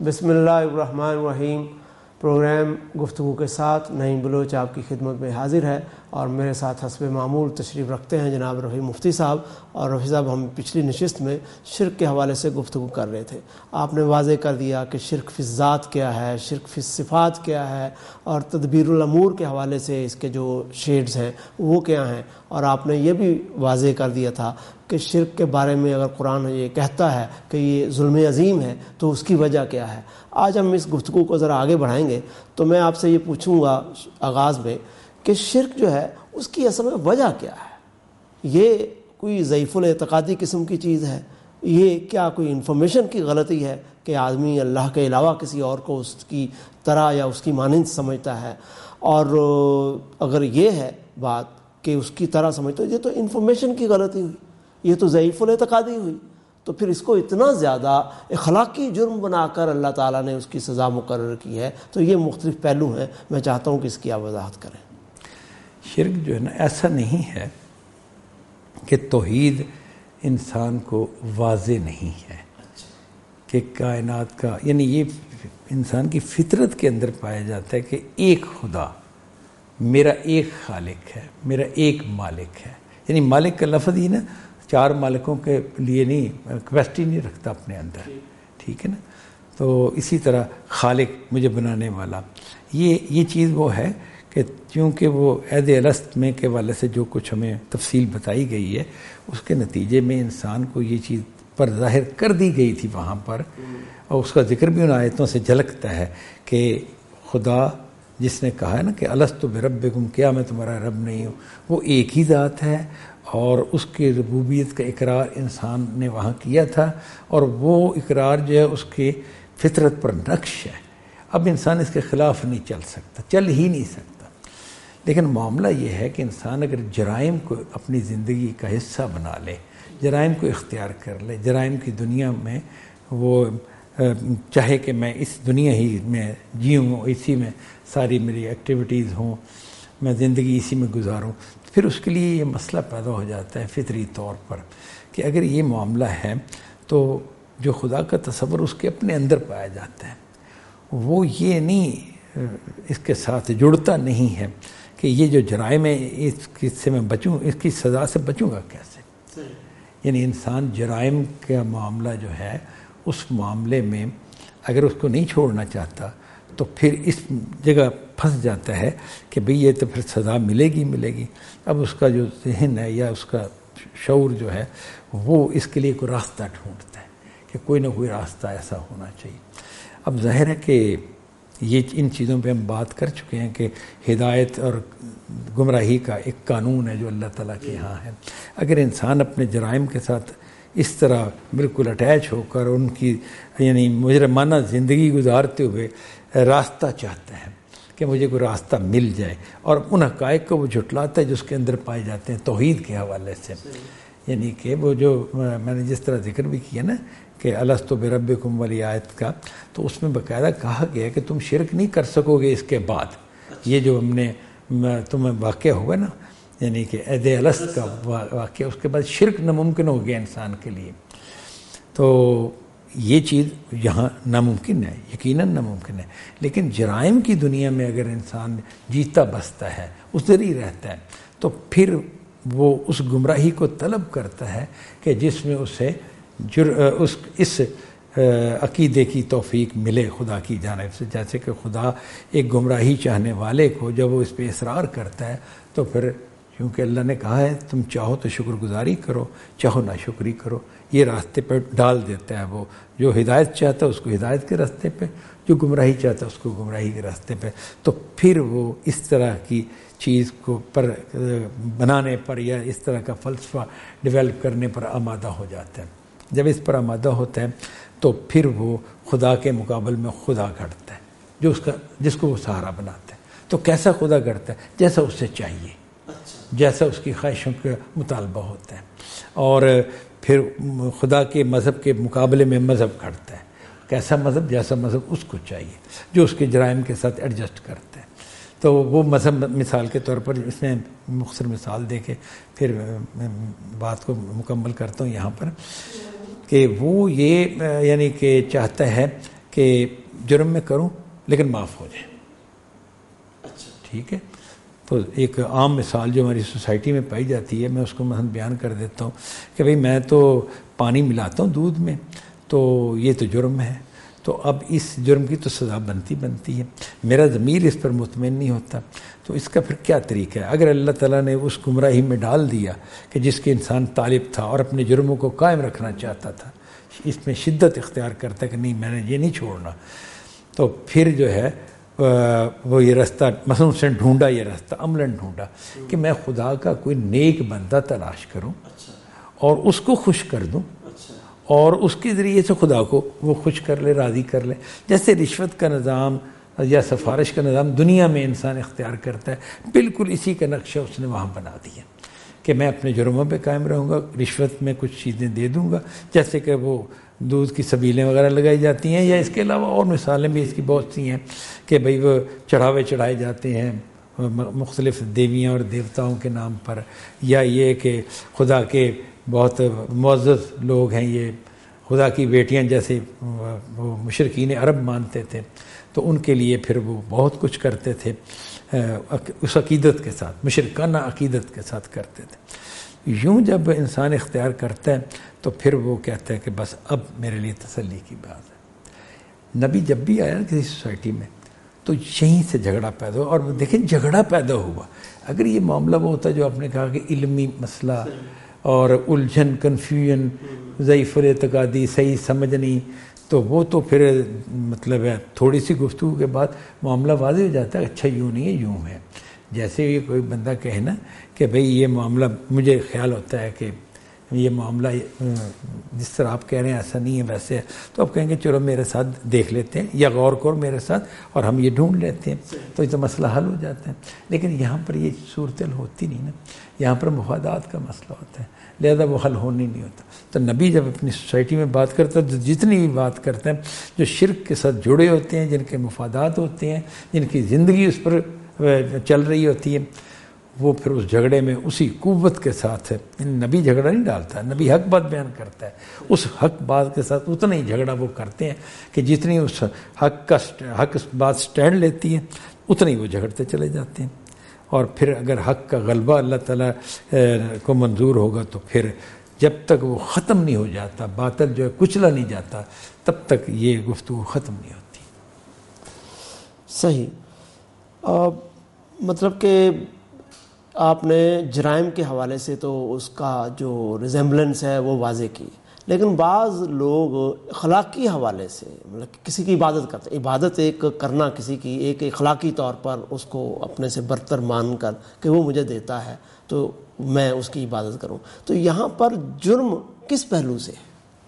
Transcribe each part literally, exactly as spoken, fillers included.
بسم اللہ الرحمن الرحیم. پروگرام گفتگو کے ساتھ نعیم بلوچ آپ کی خدمت میں حاضر ہے اور میرے ساتھ حسب معمول تشریف رکھتے ہیں جناب رفیع مفتی صاحب. اور رفیع صاحب ہم پچھلی نشست میں شرک کے حوالے سے گفتگو کر رہے تھے. آپ نے واضح کر دیا کہ شرک فی الذات کیا ہے, شرک فی الصفات کیا ہے, اور تدبیر الامور کے حوالے سے اس کے جو شیڈز ہیں وہ کیا ہیں. اور آپ نے یہ بھی واضح کر دیا تھا کہ شرک کے بارے میں اگر قرآن یہ کہتا ہے کہ یہ ظلم عظیم ہے تو اس کی وجہ کیا ہے. آج ہم اس گفتگو کو ذرا آگے بڑھائیں گے تو میں آپ سے یہ پوچھوں گا آغاز میں کہ شرک جو ہے اس کی اصل میں وجہ کیا ہے. یہ کوئی ضعیف الاعتقادی قسم کی چیز ہے, یہ کیا کوئی انفارمیشن کی غلطی ہے کہ آدمی اللہ کے علاوہ کسی اور کو اس کی طرح یا اس کی مانند سمجھتا ہے. اور اگر یہ ہے بات کہ اس کی طرح سمجھتا ہے, یہ تو انفارمیشن کی غلطی ہوئی, یہ تو ضعیف الاعتقادی ہوئی. تو پھر اس کو اتنا زیادہ اخلاقی جرم بنا کر اللہ تعالیٰ نے اس کی سزا مقرر کی ہے. تو یہ مختلف پہلو ہیں, میں چاہتا ہوں کہ اس کی آپ وضاحت کریں. شرک جو ہے نا ایسا نہیں ہے کہ توحید انسان کو واضح نہیں ہے کہ کائنات کا, یعنی یہ انسان کی فطرت کے اندر پایا جاتا ہے کہ ایک خدا, میرا ایک خالق ہے, میرا ایک مالک ہے. یعنی مالک کا لفظ ہی نا چار مالکوں کے لیے نہیں, کیپیسٹی نہیں رکھتا اپنے اندر, ٹھیک ہے نا. تو اسی طرح خالق مجھے بنانے والا, یہ یہ چیز وہ ہے کہ چونکہ وہ عہد الست میں کے والے سے جو کچھ ہمیں تفصیل بتائی گئی ہے اس کے نتیجے میں انسان کو یہ چیز پر ظاہر کر دی گئی تھی وہاں پر, اور اس کا ذکر بھی ان آیتوں سے جھلکتا ہے کہ خدا جس نے کہا ہے نا کہ الست بربکم, کیا میں تمہارا رب نہیں ہوں, وہ ایک ہی ذات ہے. اور اس کی ربوبیت کا اقرار انسان نے وہاں کیا تھا, اور وہ اقرار جو ہے اس کی فطرت پر نقش ہے. اب انسان اس کے خلاف نہیں چل سکتا, چل ہی نہیں سکتا. لیکن معاملہ یہ ہے کہ انسان اگر جرائم کو اپنی زندگی کا حصہ بنا لے, جرائم کو اختیار کر لے, جرائم کی دنیا میں وہ چاہے کہ میں اس دنیا ہی میں جیوں, اسی میں ساری میری ایکٹیویٹیز ہوں, میں زندگی اسی میں گزاروں, پھر اس کے لیے یہ مسئلہ پیدا ہو جاتا ہے فطری طور پر کہ اگر یہ معاملہ ہے تو جو خدا کا تصور اس کے اپنے اندر پایا جاتا ہے وہ یہ نہیں, اس کے ساتھ جڑتا نہیں ہے کہ یہ جو جرائم ہے اس سے میں بچوں, اس کی سزا سے بچوں گا کیسے. یعنی انسان جرائم کا معاملہ جو ہے اس معاملے میں اگر اس کو نہیں چھوڑنا چاہتا تو پھر اس جگہ پھنس جاتا ہے کہ بھئی یہ تو پھر سزا ملے گی ملے گی. اب اس کا جو ذہن ہے یا اس کا شعور جو ہے وہ اس کے لیے کوئی راستہ ڈھونڈتا ہے کہ کوئی نہ کوئی راستہ ایسا ہونا چاہیے. اب ظاہر ہے کہ یہ ان چیزوں پہ ہم بات کر چکے ہیں کہ ہدایت اور گمراہی کا ایک قانون ہے جو اللہ تعالیٰ کے یہاں ہے. اگر انسان اپنے جرائم کے ساتھ اس طرح بالکل اٹیچ ہو کر ان کی یعنی مجرمانہ زندگی گزارتے ہوئے راستہ چاہتا ہے کہ مجھے کوئی راستہ مل جائے, اور ان حقائق کو وہ جھٹلاتا ہے جو اس کے اندر پائے جاتے ہیں توحید کے حوالے سے. یعنی کہ وہ جو میں نے جس طرح ذکر بھی کیا نا کہ الست بربکم والی آیت کا, تو اس میں باقاعدہ کہا گیا کہ تم شرک نہیں کر سکو گے اس کے بعد. یہ جو ہم نے تمہیں واقعہ ہوا نا, یعنی کہ عہد الست کا واقعہ, اس کے بعد شرک ناممکن ہو گیا انسان کے لیے. تو یہ چیز یہاں ناممکن ہے, یقیناً ناممکن ہے. لیکن جرائم کی دنیا میں اگر انسان جیتا بستا ہے, اس ذریعے رہتا ہے, تو پھر وہ اس گمراہی کو طلب کرتا ہے کہ جس میں اسے جر اس اس عقیدے کی توفیق ملے خدا کی جانب سے. جیسے کہ خدا ایک گمراہی چاہنے والے کو جب وہ اس پہ اصرار کرتا ہے تو پھر کیونکہ اللہ نے کہا ہے تم چاہو تو شکر گزاری کرو, چاہو ناشکری کرو, یہ راستے پہ ڈال دیتا ہے. وہ جو ہدایت چاہتا ہے اس کو ہدایت کے راستے پہ, جو گمراہی چاہتا ہے اس کو گمراہی کے راستے پہ. تو پھر وہ اس طرح کی چیز کو پر بنانے پر یا اس طرح کا فلسفہ ڈیولپ کرنے پر آمادہ ہو جاتا ہے. جب اس پر آمادہ ہوتا ہے تو پھر وہ خدا کے مقابل میں خدا گھڑتا ہے جو اس کا جس کو وہ سہارا بناتا ہے. تو کیسا خدا گھڑتا ہے؟ جیسا اس سے چاہیے, جیسا اس کی خواہشوں کا مطالبہ ہوتا ہے. اور پھر خدا کے مذہب کے مقابلے میں مذہب گھڑتا ہے. کیسا مذہب؟ جیسا مذہب اس کو چاہیے, جو اس کے جرائم کے ساتھ ایڈجسٹ کرتا ہے. تو وہ مذہب مثال کے طور پر اس میں مختصر مثال دے کے پھر بات کو مکمل کرتا ہوں یہاں پر کہ وہ یہ یعنی کہ چاہتا ہے کہ کہ جرم میں کروں لیکن معاف ہو جائے. اچھا ٹھیک ہے. تو ایک عام مثال جو ہماری سوسائٹی میں پائی جاتی ہے میں اس کو مثلا بیان کر دیتا ہوں کہ بھئی میں تو پانی ملاتا ہوں دودھ میں تو یہ تو جرم ہے، تو اب اس جرم کی تو سزا بنتی بنتی ہے، میرا ضمیر اس پر مطمئن نہیں ہوتا. تو اس کا پھر کیا طریقہ ہے؟ اگر اللہ تعالیٰ نے اس گمراہی میں ڈال دیا کہ جس کے انسان طالب تھا اور اپنے جرموں کو قائم رکھنا چاہتا تھا، اس میں شدت اختیار کرتا ہے کہ نہیں میں نے یہ نہیں چھوڑنا، تو پھر جو ہے وہ یہ رستہ مثلا اس نے ڈھونڈا، یہ رستہ عملاً ڈھونڈا کہ میں خدا کا کوئی نیک بندہ تلاش کروں اور اس کو خوش کر دوں اور اس کے ذریعے سے خدا کو وہ خوش کر لے، راضی کر لے. جیسے رشوت کا نظام یا سفارش کا نظام دنیا میں انسان اختیار کرتا ہے، بالکل اسی کا نقشہ اس نے وہاں بنا دیا کہ میں اپنے جرموں پہ قائم رہوں گا، رشوت میں کچھ چیزیں دے دوں گا، جیسے کہ وہ دودھ کی سبیلیں وغیرہ لگائی جاتی ہیں، یا اس کے علاوہ اور مثالیں بھی اس کی بہت سی ہیں کہ بھئی وہ چڑھاوے چڑھائے جاتے ہیں مختلف دیویاں اور دیوتاؤں کے نام پر، یا یہ کہ خدا کے بہت معزز لوگ ہیں، یہ خدا کی بیٹیاں جیسے وہ مشرکین عرب مانتے تھے تو ان کے لیے پھر وہ بہت کچھ کرتے تھے اس عقیدت کے ساتھ، مشرکانہ عقیدت کے ساتھ کرتے تھے. یوں جب انسان اختیار کرتا ہے تو پھر وہ کہتا ہے کہ بس اب میرے لیے تسلی کی بات ہے. نبی جب بھی آیا کسی سوسائٹی میں تو یہیں سے جھگڑا پیدا ہوا، اور دیکھیں جھگڑا پیدا ہوا. اگر یہ معاملہ وہ ہوتا جو آپ نے کہا کہ علمی مسئلہ اور الجھن، کنفیوژن، ضعیف الاعتقادی، صحیح سمجھ نہیں، تو وہ تو پھر مطلب ہے تھوڑی سی گفتگو کے بعد معاملہ واضح ہو جاتا ہے، اچھا یوں نہیں ہے یوں ہے. جیسے یہ کوئی بندہ کہے نا کہ بھئی یہ معاملہ مجھے خیال ہوتا ہے کہ یہ معاملہ جس طرح آپ کہہ رہے ہیں ایسا نہیں ہے ویسے ہے، تو آپ کہیں گے چلو میرے ساتھ دیکھ لیتے ہیں یا غور کرو میرے ساتھ اور ہم یہ ڈھونڈ لیتے ہیں، تو یہ تو مسئلہ حل ہو جاتا ہے. لیکن یہاں پر یہ صورتحال ہوتی نہیں نا، یہاں پر مفادات کا مسئلہ ہوتا ہے، لہذا وہ حل ہونے نہیں ہوتا. تو نبی جب اپنی سوسائٹی میں بات کرتا ہے تو جتنی بھی بات کرتے ہیں جو شرک کے ساتھ جڑے ہوتے ہیں، جن کے مفادات ہوتے ہیں، جن کی زندگی اس پر چل رہی ہوتی ہے، وہ پھر اس جھگڑے میں اسی قوت کے ساتھ ہے. نبی جھگڑا نہیں ڈالتا، نبی حق بات بیان کرتا ہے، اس حق بات کے ساتھ اتنا ہی جھگڑا وہ کرتے ہیں کہ جتنی اس حق کا حق بات سٹینڈ لیتی ہے اتنی وہ جھگڑتے چلے جاتے ہیں. اور پھر اگر حق کا غلبہ اللہ تعالیٰ کو منظور ہوگا تو پھر جب تک وہ ختم نہیں ہو جاتا، باطل جو ہے کچلا نہیں جاتا، تب تک یہ گفتگو ختم نہیں ہوتی. صحیح. آ, مطلب کہ آپ نے جرائم کے حوالے سے تو اس کا جو ریزمبلنس ہے وہ واضح کی، لیکن بعض لوگ اخلاقی حوالے سے مطلب کسی کی عبادت کرتے ہیں، عبادت ایک کرنا کسی کی ایک اخلاقی طور پر اس کو اپنے سے برتر مان کر کہ وہ مجھے دیتا ہے تو میں اس کی عبادت کروں. تو یہاں پر جرم کس پہلو سے ہے؟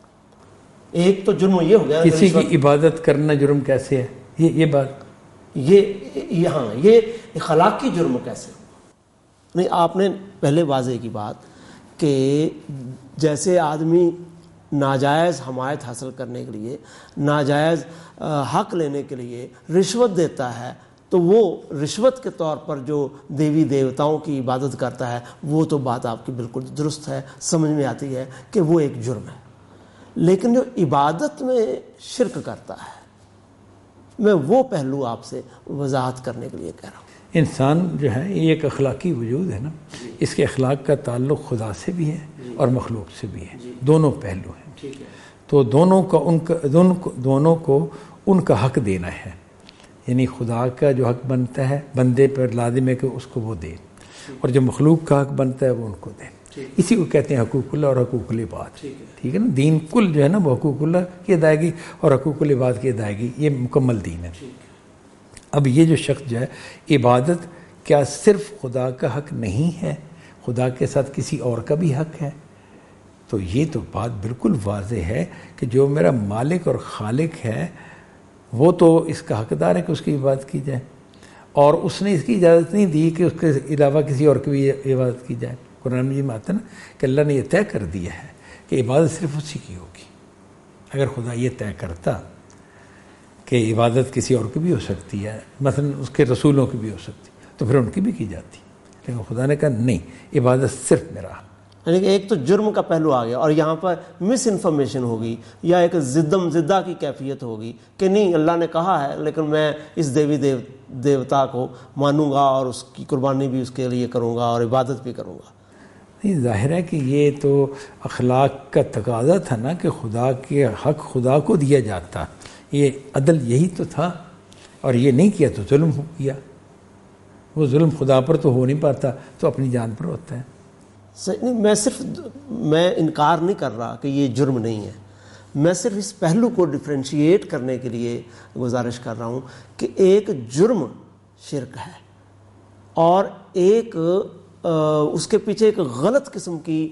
ایک تو جرم یہ ہو گیا کسی کی عبادت کرنا جرم کیسے ہے، یہ یہ بات یہ یہاں یہ اخلاقی جرم کیسے ہو؟ نہیں، آپ نے پہلے واضح کی بات کہ جیسے آدمی ناجائز حمایت حاصل کرنے کے لیے، ناجائز حق لینے کے لیے رشوت دیتا ہے، تو وہ رشوت کے طور پر جو دیوی دیوتاؤں کی عبادت کرتا ہے، وہ تو بات آپ کی بالکل درست ہے، سمجھ میں آتی ہے کہ وہ ایک جرم ہے. لیکن جو عبادت میں شرک کرتا ہے، میں وہ پہلو آپ سے وضاحت کرنے کے لیے کہہ رہا ہوں. انسان جو ہے یہ ایک اخلاقی وجود ہے نا، اس کے اخلاق کا تعلق خدا سے بھی ہے اور مخلوق سے بھی ہے، دونوں پہلو ہیں. تو دونوں کا ان کا دونوں کو دونوں کو ان کا حق دینا ہے، یعنی خدا کا جو حق بنتا ہے بندے پر لازم ہے کہ اس کو وہ دے، اور جو مخلوق کا حق بنتا ہے وہ ان کو دے. اسی کو کہتے ہیں حقوق اللہ اور حقوق العباد. ٹھیک ہے نا، دین کل جو ہے نا وہ حقوق اللہ کی ادائیگی اور حقوق العباد کی ادائیگی، یہ مکمل دین ہے. اب یہ جو شخص جو ہے عبادت کیا صرف خدا کا حق نہیں ہے، خدا کے ساتھ کسی اور کا بھی حق ہے؟ تو یہ تو بات بالکل واضح ہے کہ جو میرا مالک اور خالق ہے وہ تو اس کا حقدار ہے کہ اس کی عبادت کی جائے، اور اس نے اس کی اجازت نہیں دی کہ اس کے علاوہ کسی اور کی بھی عبادت کی جائے. قرآن مجید میں آتا ہے نا کہ اللہ نے یہ طے کر دیا ہے کہ عبادت صرف اسی کی ہوگی. اگر خدا یہ طے کرتا کہ عبادت کسی اور کی بھی ہو سکتی ہے، مثلا اس کے رسولوں کی بھی ہو سکتی، تو پھر ان کی بھی کی جاتی. لیکن خدا نے کہا نہیں، عبادت صرف میرا. یعنی کہ ایک تو جرم کا پہلو آ گیا اور یہاں پر مس انفارمیشن ہوگی یا ایک زدم زدہ کی کیفیت ہوگی کہ نہیں اللہ نے کہا ہے لیکن میں اس دیوی دیو دیوتا کو مانوں گا اور اس کی قربانی بھی اس کے لیے کروں گا اور عبادت بھی کروں گا. نہیں، ظاہر ہے کہ یہ تو اخلاق کا تقاضا تھا نا کہ خدا کے حق خدا کو دیا جاتا، یہ عدل یہی تو تھا، اور یہ نہیں کیا تو ظلم ہو گیا. وہ ظلم خدا پر تو ہو نہیں پاتا تو اپنی جان پر ہوتا ہے. نہیں، میں صرف میں انکار نہیں کر رہا کہ یہ جرم نہیں ہے، میں صرف اس پہلو کو ڈفرینشیٹ کرنے کے لیے گزارش کر رہا ہوں کہ ایک جرم شرک ہے اور ایک اس کے پیچھے ایک غلط قسم کی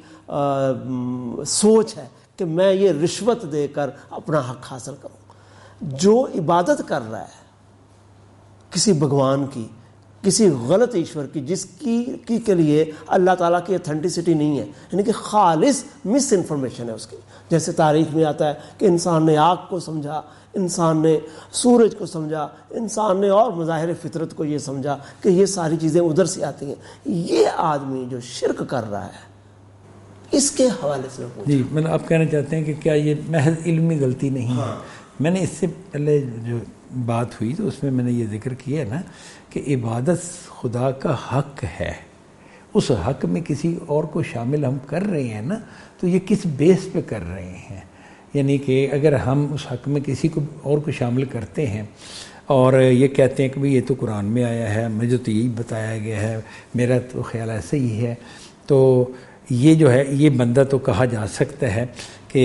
سوچ ہے کہ میں یہ رشوت دے کر اپنا حق حاصل کروں. جو عبادت کر رہا ہے کسی بھگوان کی، کسی غلط ایشور کی، جس کی کی کے لیے اللہ تعالیٰ کی اتھینٹسٹی نہیں ہے، یعنی کہ خالص مس انفارمیشن ہے اس کی. جیسے تاریخ میں آتا ہے کہ انسان نے آگ کو سمجھا، انسان نے سورج کو سمجھا، انسان نے اور مظاہر فطرت کو یہ سمجھا کہ یہ ساری چیزیں ادھر سے آتی ہیں. یہ آدمی جو شرک کر رہا ہے اس کے حوالے سے جی میں آپ کہنا چاہتے ہیں کہ کیا یہ محض علمی غلطی نہیں ہے؟ میں نے اس سے پہلے جو بات ہوئی تو اس میں میں نے یہ ذکر کیا ہے نا کہ عبادت خدا کا حق ہے، اس حق میں کسی اور کو شامل ہم کر رہے ہیں نا تو یہ کس بیس پہ کر رہے ہیں؟ یعنی کہ اگر ہم اس حق میں کسی کو اور کو شامل کرتے ہیں اور یہ کہتے ہیں کہ بھئی یہ تو قرآن میں آیا ہے، مجھے تو یہی بتایا گیا ہے، میرا تو خیال ایسا ہی ہے، تو یہ جو ہے یہ بندہ تو کہا جا سکتا ہے کہ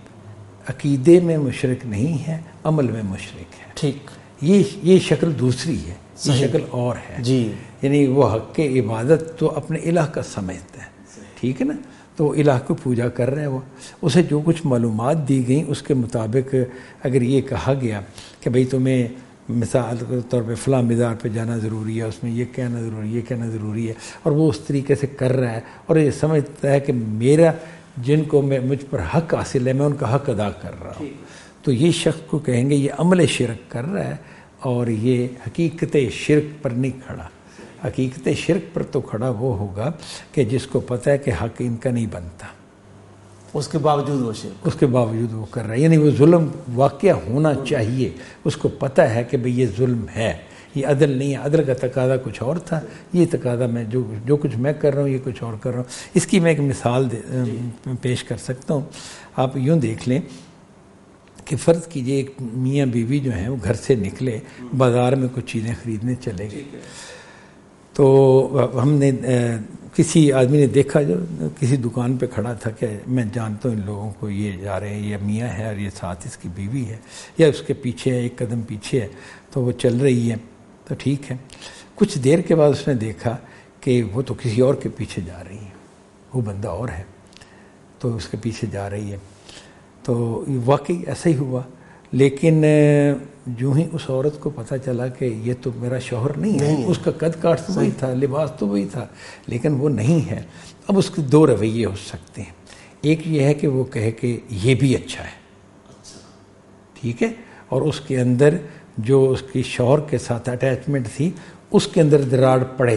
عقیدے میں مشرک نہیں ہے، عمل میں مشرک ہے. ٹھیک، یہ یہ شکل دوسری ہے، یہ شکل اور ہے. جی، یعنی وہ حق کے عبادت تو اپنے الہ کا سمجھتا ہے، ٹھیک ہے نا، تو الہ کو پوجا کر رہے ہیں، وہ اسے جو کچھ معلومات دی گئیں اس کے مطابق اگر یہ کہا گیا کہ بھئی تمہیں مثال کے طور پہ فلاں مزار پہ جانا ضروری ہے، اس میں یہ کہنا ضروری ہے، یہ کہنا ضروری ہے، اور وہ اس طریقے سے کر رہا ہے اور یہ سمجھتا ہے کہ میرا جن کو میں مجھ پر حق حاصل ہے میں ان کا حق ادا کر رہا ہوں، تو یہ شخص کو کہیں گے یہ عمل شرک کر رہا ہے اور یہ حقیقت شرک پر نہیں کھڑا. حقیقت شرک پر تو کھڑا وہ ہوگا کہ جس کو پتہ ہے کہ حق ان کا نہیں بنتا، اس کے باوجود وہ شرک اس کے باوجود وہ کر رہا ہے. یعنی وہ ظلم واقع ہونا چاہیے، اس کو پتہ ہے کہ بھئی یہ ظلم ہے، یہ عدل نہیں ہے، عدل کا تقاضا کچھ اور تھا، یہ تقاضا میں جو جو کچھ میں کر رہا ہوں یہ کچھ اور کر رہا ہوں. اس کی میں ایک مثال پیش کر سکتا ہوں. آپ یوں دیکھ لیں کہ فرض کیجئے ایک میاں بیوی جو ہیں وہ گھر سے نکلے، بازار میں کچھ چیزیں خریدنے چلے گئے، تو ہم نے کسی آدمی نے دیکھا جو کسی دکان پہ کھڑا تھا کہ میں جانتا ہوں ان لوگوں کو، یہ جا رہے ہیں، یہ میاں ہے اور یہ ساتھ اس کی بیوی ہے یا اس کے پیچھے ہے، ایک قدم پیچھے ہے، تو وہ چل رہی ہے تو ٹھیک ہے. کچھ دیر کے بعد اس نے دیکھا کہ وہ تو کسی اور کے پیچھے جا رہی ہے، وہ بندہ اور ہے تو اس کے پیچھے جا رہی ہے. تو واقعی ایسا ہی ہوا، لیکن جو ہی اس عورت کو پتہ چلا کہ یہ تو میرا شوہر نہیں ہے، اس کا قد کاٹ تو وہی تھا، لباس تو وہی تھا، لیکن وہ نہیں ہے. اب اس کے دو رویے ہو سکتے ہیں. ایک یہ ہے کہ وہ کہے کہ یہ بھی اچھا ہے، ٹھیک ہے، اور اس کے اندر جو اس کی شوہر کے ساتھ اٹیچمنٹ تھی اس کے اندر دراڑ پڑے،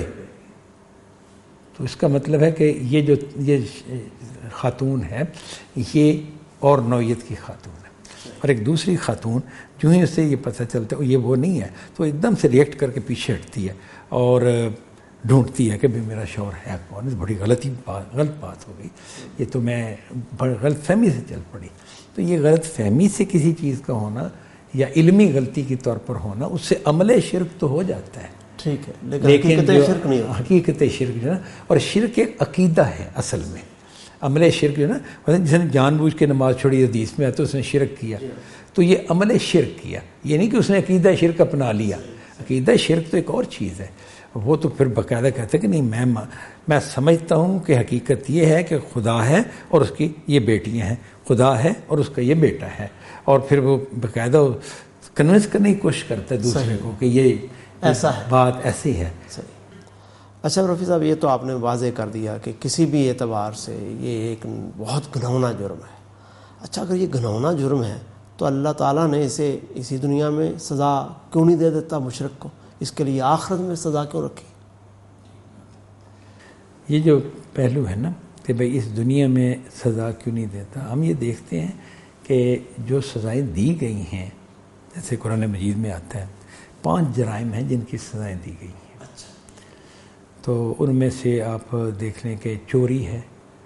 تو اس کا مطلب ہے کہ یہ جو یہ خاتون ہے یہ اور نوعیت کی خاتون ہے. اور ایک دوسری خاتون جو ہی اسے یہ پتہ چلتا ہے یہ وہ نہیں ہے تو ایک دم سے ریئیکٹ کر کے پیچھے ہٹتی ہے اور ڈھونڈتی ہے کہ بھئی میرا شوہر ہے کون. بڑی غلطی بات غلط بات ہو گئی، یہ تو میں غلط فہمی سے چل پڑی. تو یہ غلط فہمی سے کسی چیز کا ہونا یا علمی غلطی کے طور پر ہونا اس سے عمل شرک تو ہو جاتا ہے، ٹھیک ہے، لیکن حقیقت شرک نہیں ہوتا. حقیقت شرک جو ہے، اور شرک ایک عقیدہ ہے اصل میں. عمل شرک جو ہے نا، جس نے جان بوجھ کے نماز چھوڑی حدیث میں ہے تو اس نے شرک کیا، تو یہ عمل شرک کیا، یہ نہیں کہ اس نے عقیدہ شرک اپنا لیا. عقیدہ شرک تو ایک اور چیز ہے، وہ تو پھر باقاعدہ کہتے ہیں کہ نہیں میں میں سمجھتا ہوں کہ حقیقت یہ ہے کہ خدا ہے اور اس کی یہ بیٹیاں ہیں، خدا ہے اور اس کا یہ بیٹا ہے، اور پھر وہ باقاعدہ کنونس کرنے کی کوشش کرتا ہے دوسرے کو کہ یہ ایسا ہے، بات ایسی ہے. اچھا رفیع صاحب، یہ تو آپ نے واضح کر دیا کہ کسی بھی اعتبار سے یہ ایک بہت گھناؤنا جرم ہے. اچھا اگر یہ گھناؤنا جرم ہے تو اللہ تعالیٰ نے اسے اسی دنیا میں سزا کیوں نہیں دے دیتا مشرک کو؟ اس کے لیے آخرت میں سزا کیوں رکھی؟ یہ جو پہلو ہے نا کہ بھئی اس دنیا میں سزا کیوں نہیں دیتا. ہم یہ دیکھتے ہیں کہ جو سزائیں دی گئی ہیں، جیسے قرآن مجید میں آتا ہے پانچ جرائم ہیں جن کی سزائیں دی گئی ہیں. اچھا. تو ان میں سے آپ دیکھ لیں کہ چوری ہے،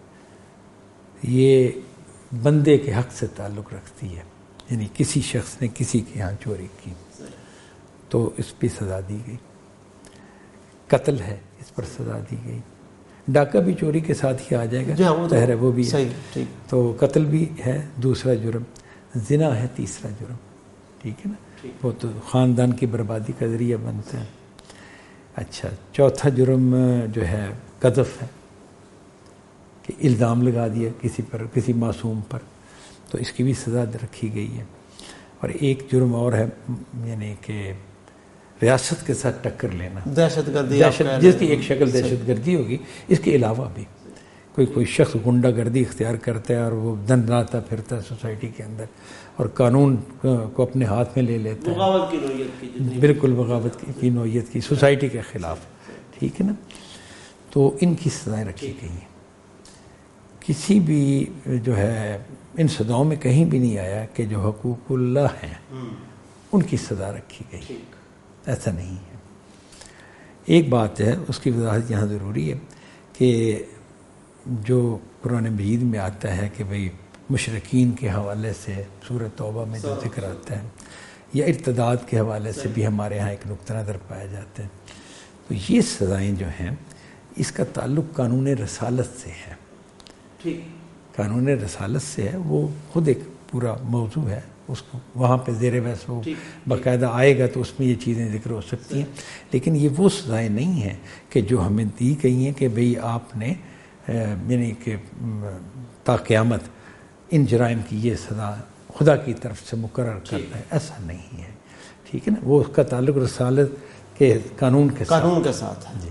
یہ بندے کے حق سے تعلق رکھتی ہے، یعنی کسی شخص نے کسی کے ہاں چوری کی تو اس پہ سزا دی گئی. قتل ہے، اس پر سزا دی گئی. ڈاکہ بھی چوری کے ساتھ ہی آ جائے گا، ظاہر ہے وہ بھی ہے. تو قتل بھی ہے دوسرا جرم، زنا ہے تیسرا جرم. ٹھیک ہے نا، وہ تو خاندان کی بربادی کا ذریعہ بنتا ہے. اچھا، چوتھا جرم جو ہے قذف ہے کہ الزام لگا دیا کسی پر، کسی معصوم پر، تو اس کی بھی سزا رکھی گئی ہے. اور ایک جرم اور ہے، یعنی کہ ریاست کے ساتھ ٹکر لینا، دہشت گردی، جس کی ایک شکل دہشت گردی ہوگی. اس کے علاوہ بھی کوئی کوئی شخص غنڈہ گردی اختیار کرتا ہے اور وہ دندناتا پھرتا ہے سوسائٹی کے اندر اور قانون کو اپنے ہاتھ میں لے لیتا ہے، بغاوت کی نوعیت کی، بالکل بغاوت کی نوعیت کی، سوسائٹی کے خلاف. ٹھیک ہے نا. تو ان کی سزائیں رکھی گئی ہیں. کسی بھی جو ہے ان سزاؤں میں کہیں بھی نہیں آیا کہ جو حقوق اللہ ہیں ان کی سزا رکھی گئی، ایسا نہیں ہے. ایک بات ہے اس کی وضاحت یہاں ضروری ہے کہ جو قرآن مجید میں آتا ہے کہ بھئی مشرکین کے حوالے سے سورہ توبہ میں جو ذکر آتا ہے، یا ارتداد کے حوالے سے بھی ہمارے ہاں ایک نقطہ نظر پایا جاتا ہے. تو یہ سزائیں جو ہیں اس کا تعلق قانون رسالت سے ہے. قانون رسالت سے ہے، وہ خود ایک پورا موضوع ہے، اس کو وہاں پہ زیر بحث وہ باقاعدہ آئے گا تو اس میں یہ چیزیں ذکر ہو سکتی ہیں. لیکن یہ وہ سزائیں نہیں ہیں کہ جو ہمیں دی گئی ہیں کہ بھئی آپ نے یعنی کہ تا قیامت ان جرائم کی یہ سزا خدا کی طرف سے مقرر کرنا ہے، ایسا نہیں ہے. ٹھیک ہے نا. وہ اس کا تعلق رسالت کے قانون کے قانون کے ساتھ ہے.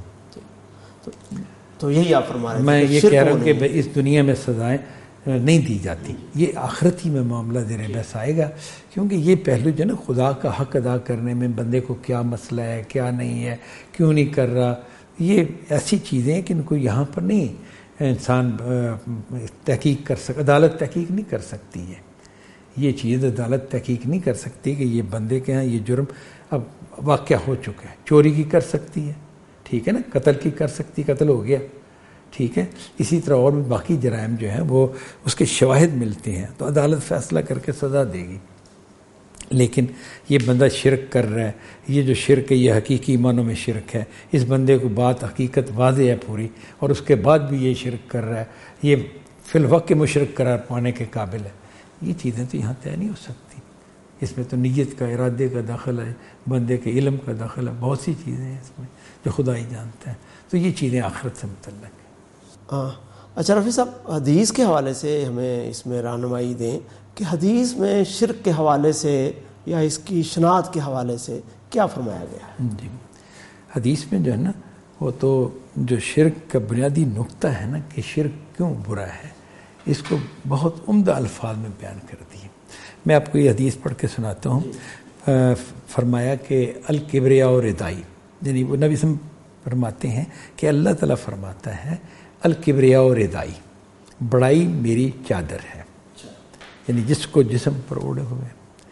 تو یہی آپ فرما رہے ہیں. میں یہ کہہ رہا ہوں کہ اس دنیا میں سزائیں نہیں دی جاتی، یہ آخرت ہی میں معاملہ زیر بحث آئے گا. کیونکہ یہ پہلو جو نا خدا کا حق ادا کرنے میں بندے کو کیا مسئلہ ہے، کیا نہیں ہے، کیوں نہیں کر رہا، یہ ایسی چیزیں ہیں کہ ان کو یہاں پر نہیں انسان تحقیق کر سک عدالت تحقیق نہیں کر سکتی ہے. یہ چیز عدالت تحقیق نہیں کر سکتی کہ یہ بندے کے ہاں یہ جرم اب واقع ہو چکا ہے. چوری کی کر سکتی ہے، ٹھیک ہے نا، قتل کی کر سکتی، قتل ہو گیا، ٹھیک ہے. اسی طرح اور بھی باقی جرائم جو ہیں وہ اس کے شواہد ملتے ہیں تو عدالت فیصلہ کر کے سزا دے گی. لیکن یہ بندہ شرک کر رہا ہے، یہ جو شرک ہے یہ حقیقی معنوں میں شرک ہے، اس بندے کو بات حقیقت واضح ہے پوری، اور اس کے بعد بھی یہ شرک کر رہا ہے، یہ فی الوقت مشرک قرار پانے کے قابل ہے. یہ چیزیں تو یہاں طے نہیں ہو سکتی. اس میں تو نیت کا، ارادے کا دخل ہے، بندے کے علم کا دخل ہے، بہت سی چیزیں ہیں اس میں جو خدا ہی جانتا ہے. تو یہ چیزیں آخرت سے متعلق ہیں. ہاں. اچھا رفیع صاحب، حدیث کے حوالے سے ہمیں اس میں رہنمائی دیں کہ حدیث میں شرک کے حوالے سے یا اس کی شناخت کے حوالے سے کیا فرمایا گیا ہے؟ جی، حدیث میں جو ہے نا وہ تو جو شرک کا بنیادی نقطہ ہے نا کہ شرک کیوں برا ہے، اس کو بہت عمدہ الفاظ میں بیان کر دی ہے. میں آپ کو یہ حدیث پڑھ کے سناتا ہوں. فرمایا کہ الکبریاء و ردائی، یعنی وہ نبی سم فرماتے ہیں کہ اللہ تعالیٰ فرماتا ہے الکبریاء و ردائی، بڑائی میری چادر ہے، یعنی جس کو جسم پر اوڑے ہوئے.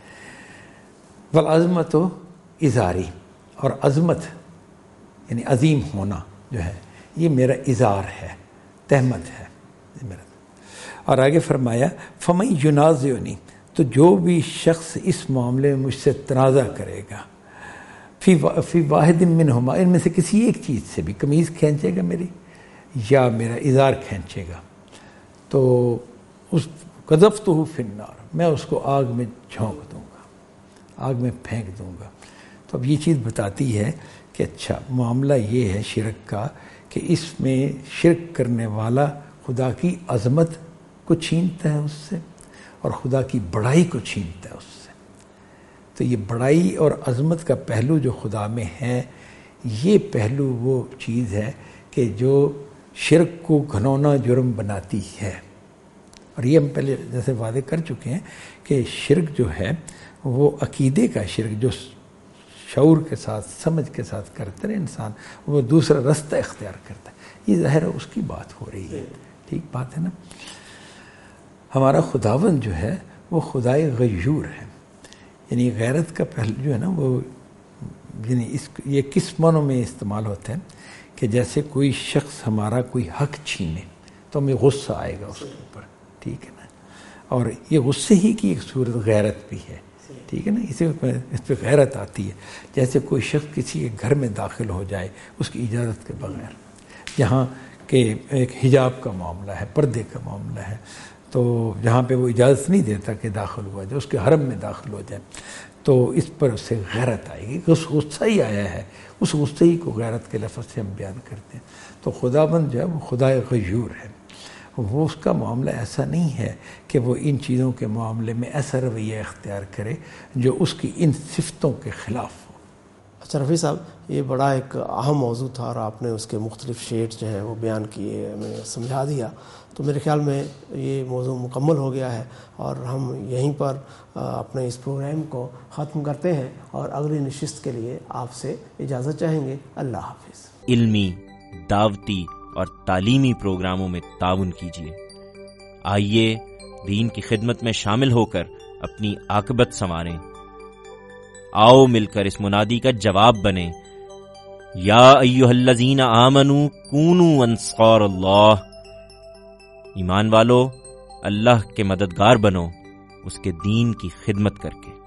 والعظمت و ازاری، اور عظمت یعنی عظیم ہونا جو ہے یہ میرا ازار ہے، تہمت ہے میرا. اور آگے فرمایا فمن ینازعنی، تو جو بھی شخص اس معاملے میں مجھ سے تنازع کرے گا، فی فی واحد منہما، ان میں سے کسی ایک چیز سے بھی، قمیض کھینچے گا میری یا میرا ازار کھینچے گا، تو اس قذفتہ فی النار، میں اس کو آگ میں جھونک دوں گا، آگ میں پھینک دوں گا. تو اب یہ چیز بتاتی ہے کہ اچھا معاملہ یہ ہے شرک کا کہ اس میں شرک کرنے والا خدا کی عظمت کو چھینتا ہے اس سے اور خدا کی بڑائی کو چھینتا ہے اس سے. تو یہ بڑائی اور عظمت کا پہلو جو خدا میں ہے، یہ پہلو وہ چیز ہے کہ جو شرک کو گھنونا جرم بناتی ہے. اور یہ ہم پہلے جیسے واضح کر چکے ہیں کہ شرک جو ہے وہ عقیدے کا شرک جو شعور کے ساتھ، سمجھ کے ساتھ کرتا ہے انسان، وہ دوسرا رستہ اختیار کرتا ہے. یہ ظاہر ہے اس کی بات ہو رہی ہے، ٹھیک بات ہے نا. ہمارا خداوند جو ہے وہ خدائے غیور ہے، یعنی غیرت کا پہلو جو ہے نا وہ یعنی اس یہ کس معنوں میں استعمال ہوتا ہے کہ جیسے کوئی شخص ہمارا کوئی حق چھینے تو ہمیں غصہ آئے گا اس کے اوپر، ٹھیک ہے نا. اور یہ غصے ہی کی ایک صورت غیرت بھی ہے، ٹھیک ہے نا. اسی اس پہ غیرت آتی ہے جیسے کوئی شخص کسی کے گھر میں داخل ہو جائے اس کی اجازت کے بغیر، جہاں کہ ایک حجاب کا معاملہ ہے، پردے کا معاملہ ہے، تو جہاں پہ وہ اجازت نہیں دیتا کہ داخل ہوا جائے، اس کے حرم میں داخل ہو جائے، تو اس پر اس سے غیرت آئے گی. اس غصہ ہی آیا ہے، اس غصے ہی کو غیرت کے لفظ سے ہم بیان کرتے ہیں. تو خداوند جو ہے وہ خدائے غیور ہے، وہ اس کا معاملہ ایسا نہیں ہے کہ وہ ان چیزوں کے معاملے میں ایسا رویہ اختیار کرے جو اس کی ان صفتوں کے خلاف ہو. اچھا رفیع صاحب، یہ بڑا ایک اہم موضوع تھا اور آپ نے اس کے مختلف شیڈز جو ہیں وہ بیان کیے، ہمیں سمجھا دیا. تو میرے خیال میں یہ موضوع مکمل ہو گیا ہے اور ہم یہیں پر اپنے اس پروگرام کو ختم کرتے ہیں اور اگلی نشست کے لیے آپ سے اجازت چاہیں گے. اللہ حافظ. علمی، دعوتی اور تعلیمی پروگراموں میں تعاون کیجیے. آئیے دین کی خدمت میں شامل ہو کر اپنی عاقبت سنواریں. آؤ مل کر اس منادی کا جواب بنیں، یا ایھا الذین آمنوا کونوا انصار اللہ. ایمان والو، اللہ کے مددگار بنو اس کے دین کی خدمت کر کے.